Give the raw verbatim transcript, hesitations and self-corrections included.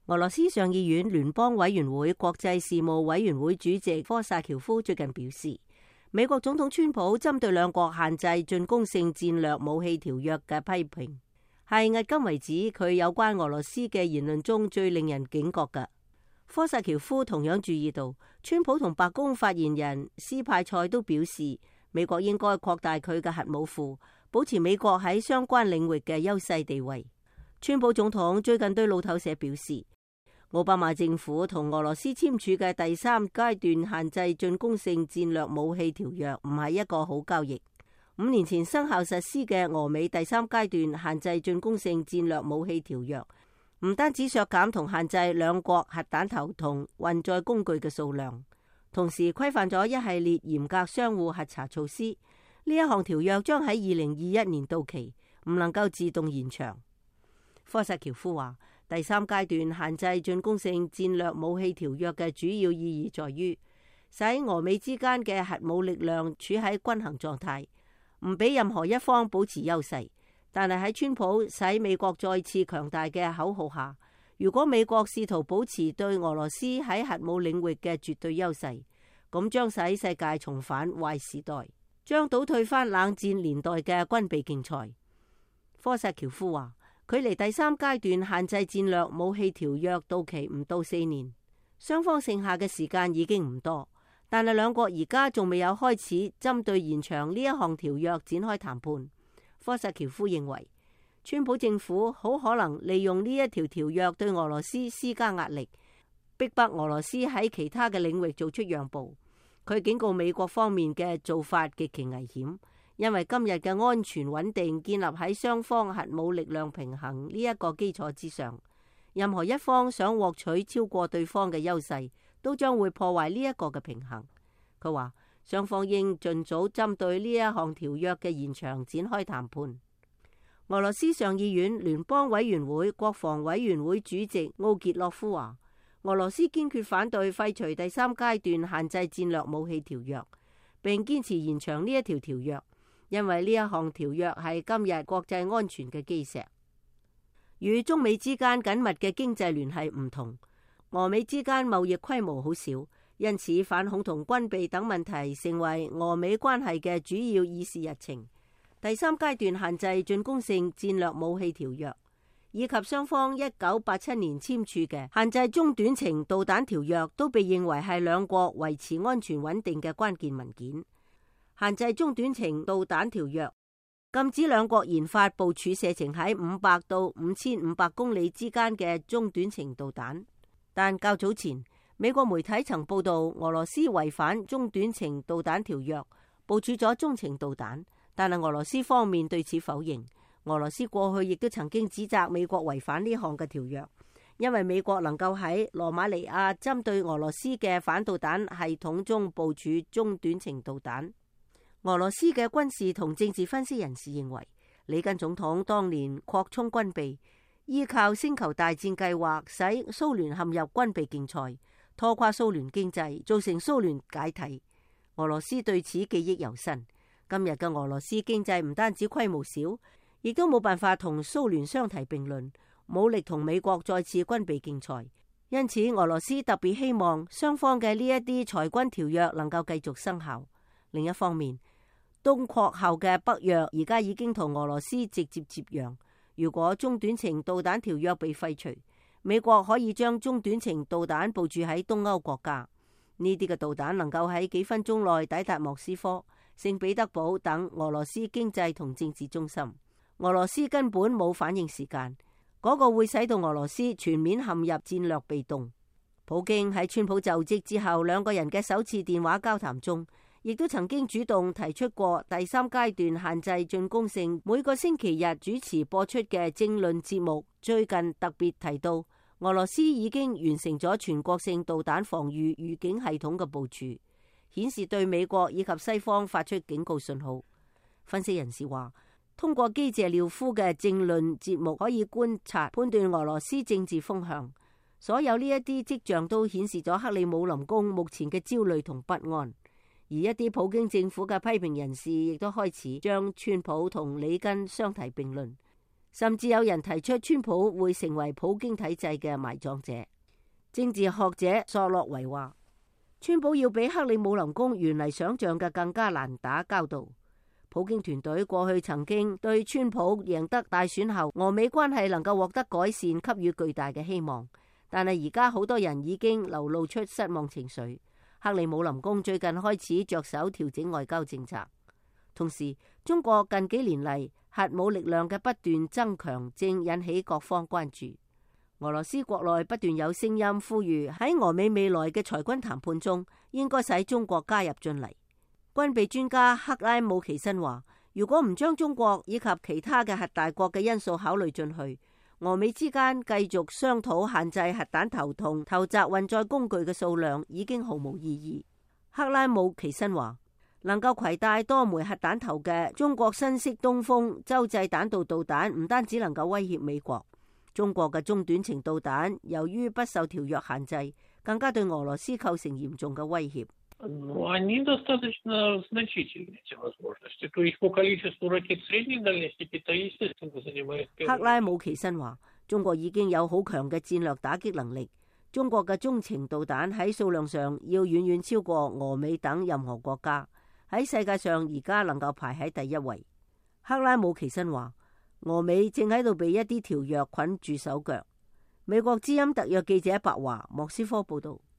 俄羅斯上議院聯邦委員會國際事務委員會主席科薩喬夫最近表示，美國總統川普針對兩國限制進攻性戰略武器條約嘅批評，係迄今為止佢有關俄羅斯嘅言論中最令人警覺嘅。科薩喬夫同樣注意到，川普同白宮發言人斯派塞都表示，美國應該擴大佢嘅核武庫，保持美國喺相關領域嘅優勢地位。川普總統最近對路透社表示，奧巴馬政府同俄羅斯簽署嘅第三階段限制進攻性戰略武器條約唔係一個好交易。五年前生效實施嘅俄美第三階段限制進攻性戰略武器條約，唔單止削減同限制兩國核彈頭同運載工具嘅數量，同時規範咗一系列嚴格相互核查措施。呢一項條約將喺二零二一年到期，唔能夠自動延長。科薩喬夫話，第三階段限制進攻性戰略武器條約嘅主要意義在於，使俄美之間嘅核武力量處喺均衡狀態，唔俾任何一方保持優勢。但係喺川普使美國再次強大嘅口號下，如果美國試圖保持對俄羅斯喺核武領域嘅絕對優勢，咁將使世界重返壞時代，將倒退翻冷戰年代嘅軍備競賽。科薩喬夫話，距離第三階段限制戰略武器條約到期唔到四年，雙方剩下嘅時間已經唔多，但係兩國而家仲未有開始針對延長呢一項條約展開談判。科薩喬夫認為，川普政府好可能利用呢一條條約對俄羅斯施加壓力，逼迫俄羅斯喺其他嘅領域做出讓步。佢警告美國方面嘅做法極其危險。因為今日嘅安全穩定建立喺雙方核武力量平衡呢一個基礎之上，任何一方想獲取超過對方嘅優勢，都將會破壞呢一個嘅平衡。佢話，雙方應盡早針對呢一項條約嘅延長展開談判。俄羅斯上議院聯邦委員會國防委員會主席奧傑洛夫話，俄羅斯堅決反對廢除第三階段限制戰略武器條約，並堅持延長呢一條條約。因為呢一項條約係今日國際安全嘅基石。與中美之間緊密嘅經濟聯繫唔同，俄美之間貿易規模好少，因此反恐同軍備等問題成為俄美關係嘅主要議事日程。第三階段限制進攻性戰略武器條約，以及雙方一九八七年簽署嘅限制中短程導彈條約，都被認為係兩國維持安全穩定嘅關鍵文件。限制中短程導彈條約禁止兩國研發部署射程喺五百到五千五百公里之間嘅中短程導彈，但較早前美國媒體曾報道俄羅斯違反中短程導彈條約，部署咗中程導彈，但係俄羅斯方面對此否認。俄羅斯過去亦都曾經指責美國違反呢項嘅條約，因為美國能夠喺羅馬尼亞針對俄羅斯嘅反導彈系統中部署中短程導彈。俄羅斯嘅軍事同政治分析人士認為，里根總統當年擴充軍備，依靠星球大戰計劃使蘇聯陷入軍備競賽，拖垮蘇聯經濟，造成蘇聯解體。俄羅斯對此記憶猶新。今日嘅俄羅斯經濟唔單止規模小，亦都冇辦法同蘇聯相提並論，冇力同美國再次軍備競賽。因此，俄羅斯特別希望雙方嘅呢一啲裁軍條約能夠繼續生效。另一方面，東擴後嘅北約而家已經同俄羅斯直接接壤。如果中短程導彈條約被廢除，美國可以將中短程導彈部署喺東歐國家。呢啲嘅導彈能夠喺幾分鐘內抵達莫斯科、聖彼得堡等俄羅斯經濟同政治中心。俄羅斯根本冇反應時間，嗰個會使到俄羅斯全面陷入戰略被動。普京喺川普就職之後，兩個人嘅首次電話交談中，亦都曾經主動提出過第三階段限制進攻性每個星期日主持播出嘅政論節目。最近特別提到，俄羅斯已經完成咗全國性導彈防禦預警系統嘅部署，顯示對美國以及西方發出警告信號。分析人士話，通過基謝廖夫嘅政論節目可以觀察判斷俄羅斯政治風向，所有呢一啲跡象都顯示咗克里姆林宮目前嘅焦慮同不安。而一啲普京政府嘅批評人士亦都開始將川普同里根相提並論， 甚至有人提出川普會成為普京體制嘅埋葬者。政治學者索洛維話，川普要比克里姆林宮原嚟想象嘅更加難打交道。普京團隊過去曾經對川普贏得大選後俄美關係能夠獲得改善給予巨大嘅希望，但係而家好多人已經流露出失望情緒。克里姆林宮最近開始着手調整外交政策，同時中國近幾年嚟核武力量嘅不斷增強正引起各方關注。俄羅斯國內不斷有聲音呼籲喺俄美未來嘅裁軍談判中應該使中國加入進嚟。軍備專家克拉姆奇申話，如果唔將中國以及其他嘅核大國嘅因素考慮進去，俄美之間繼續商討限制核彈頭同投擲運載工具嘅數量已經毫無意義。克拉姆奇申話，能夠攜帶多枚核彈頭嘅中國新式東風洲際彈道導彈唔單止能夠威脅美國，中國嘅中短程導彈由於不受條約限制，更加對俄羅斯構成嚴重嘅威脅。 Они достаточно значительны, эти возможности. То есть по количеству ракет средней дальности Китай, естественно, занимает первое. 克拉姆奇申話，中國已經有好強嘅戰略打擊能力，中國嘅中程導彈喺數量上要遠遠超過俄美等任何國家，喺世界上而家能夠排喺第一位。克拉姆奇申話，俄美正喺度被一啲條約捆住手腳。美國之音特約記者白華莫斯科報道。